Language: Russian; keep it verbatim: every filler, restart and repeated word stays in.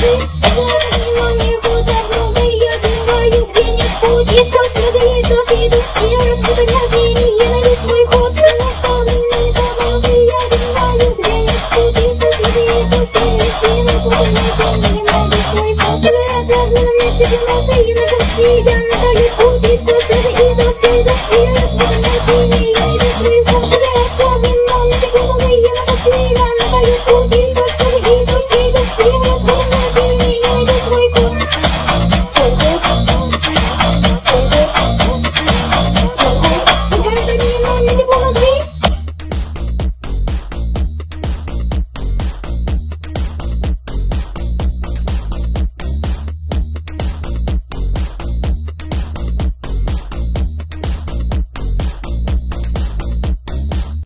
И сквозь слезы ей тоже иду, и я разбуду для тени. Я найду свой ход, но там не помогу. Я знаю, где нет пути, пути и пусти. И на пути найти, не найду свой ход. Я давно на месте вернулся и нашел себя на краю пути. Сквозь слезы